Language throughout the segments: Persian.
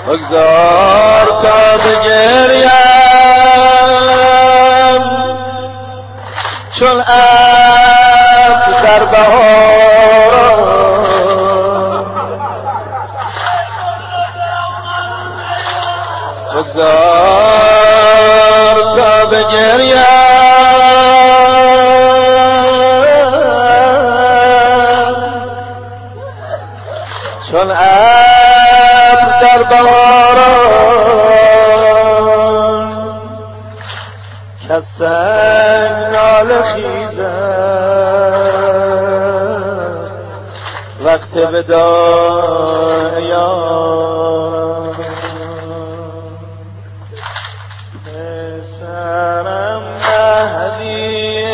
بگذار تا بگریم چون ابر در بهاران، بگذار تا بگریم چون ابر در بهاران، کز سنگ ناله خیزد وقت وداع یاران. پسرم مهدی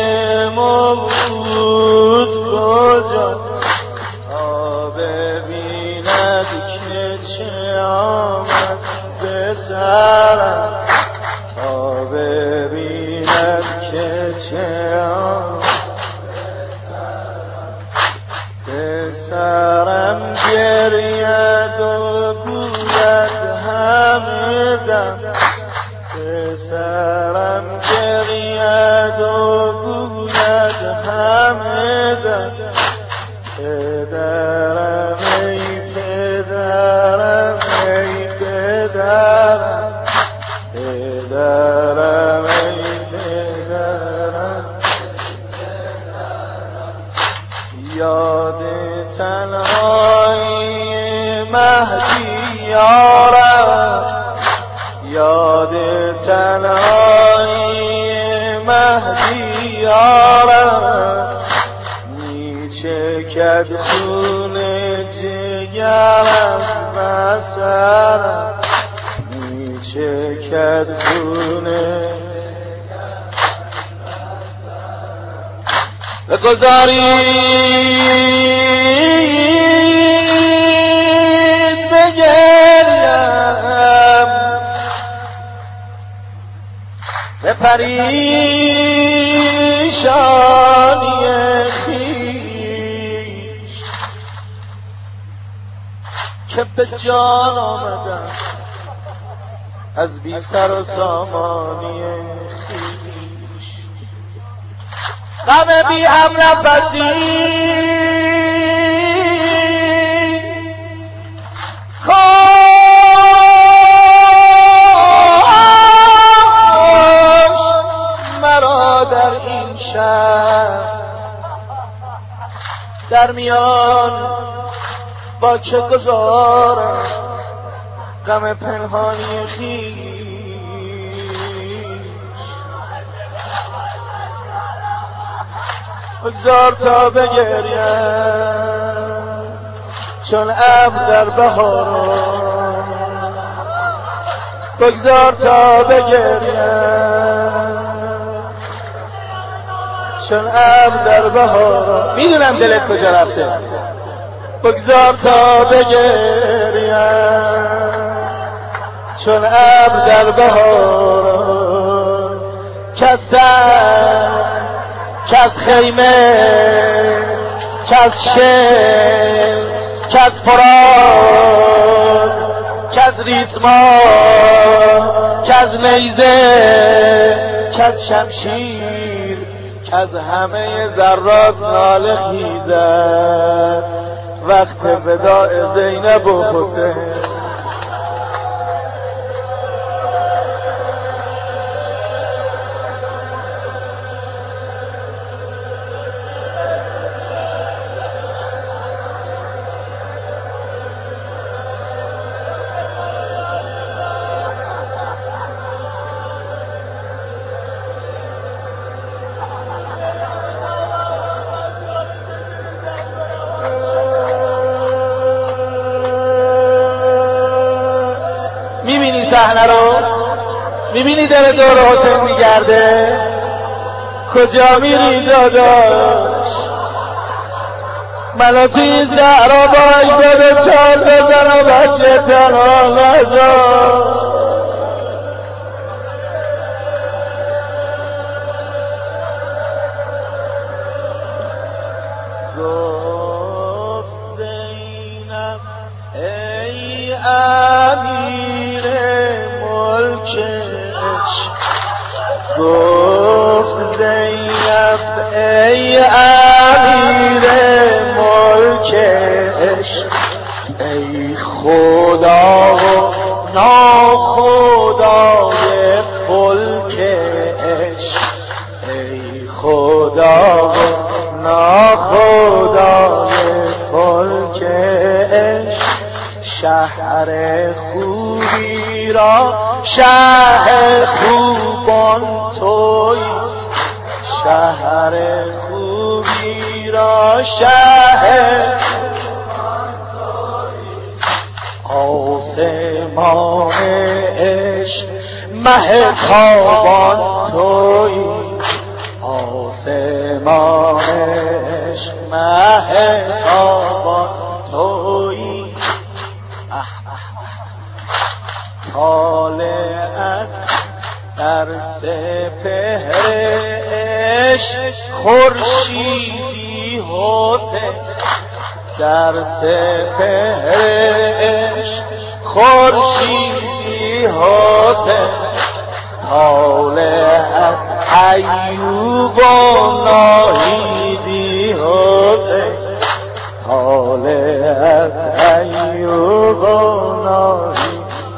موعود کجا تا ببیند که چه آمد به سرم، تا ببیند که چه آمد به سرم، گرید و گوید همه دم، به سرم گرید و گوید همه دم، پدرم ای پدرم ای پدرم، پدرم ای پدرم، یاد تنهایی مهدی یارم، یاد تنهایی مهدی یارم، میچکد خون جگرم بسرم، میچکد خون بگذارید بگریم به پریشانی خویش که به جان آمدم از بی سر و سامانی خویش، غم بی هم نفسی کاش مرا در این شهر، در میان با که گذارم غم پنهانی خویش. بگذار تا بگریم چون ابر در بهاران، بگذار تا بگریم چون ابر در بهاران. میدونم دلت کجا رفته، بگذار تا بگریم چون ابر در بهاران، کز سنگ کز خیمه کز شن کز فراد کز ریسمان کز نیزه کز شمشیر کز همه ذرات ناله خیزد وقت وداع زینب و حسین. میبینی صحنه رو؟ میبینی داره دور حسین میگرده؟ کجا میری داداش؟ منو توی زهرا باش بده چال بزن و بچه تنها نذار. گفت زینب ای امیر خدا و ناخدای فلک عشق، ای خدا و ناخدای فلک عشق، شهر خوبی را شه خوبان توی، شهر خوبی را شه آسمان عشق مهتابان توی، آسمان عشق مهتابان توی. طالعت در سپهر عشق خورشیدی حسین، در سپهر عشق خورشیدی حسین، طالعت ایوب و ناهیدی حسین، طالعت ایوب و ناهیدی.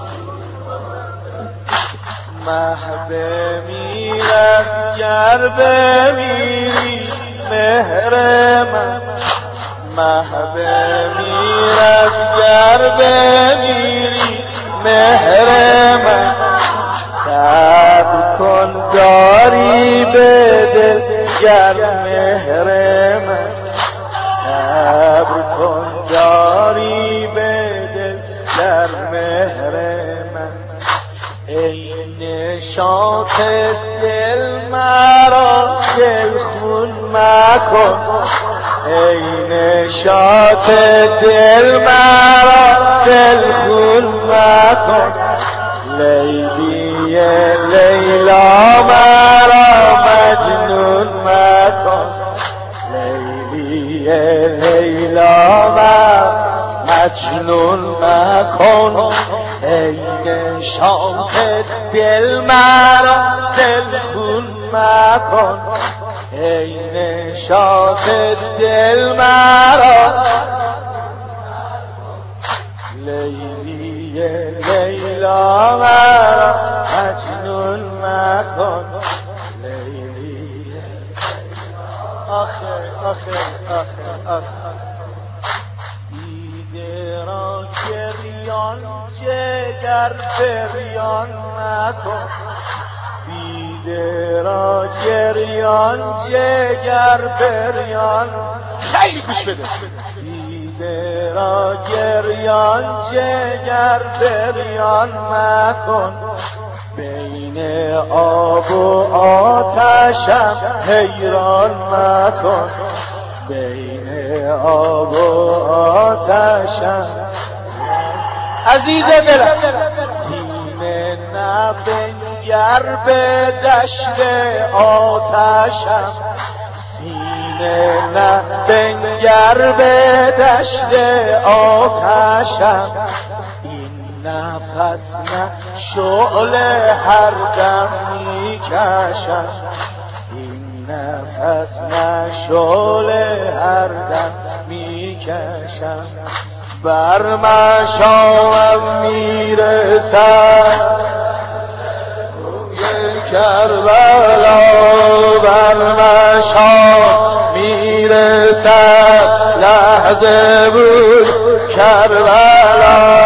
مه بمیرد گر بمیری مهر من، مه بمیرد گر بمیری مهر من، صبر کن داری به دل گر مهر من، صبر کن داری به دل گر مهر من. ای نشاط دل مرا دل خون مکن، ای نشاط دل مرا دل خون مکن، لیلی لیلا مرا مجنون مکن، لیلی لیلا مرا مجنون مکن، ای نشاط دل مرا دل خون مکن، ای نشاط دل مرا لیلی لیلا مرا مجنون مکن، لیلی. آخر آخر آخر آخر دیده را گریان جگر بریان مکن، دیده را گریان جگر بریان. خیلی گوش بده. دیده را گریان جگر بریان مکن، بین آب و آتشم حیران مکن، بین آب و آتشم. عزیز دلم سینه نبنگر به دشت آتشم، سینه نبنگر به دشت آتشم، این نفس نه شعله هر دم میکشم، این نفس نه شعله هر دم میکشم، بر مشامم میرسد روی کربلا، بر مشام میرسد لحظه بود کربلا،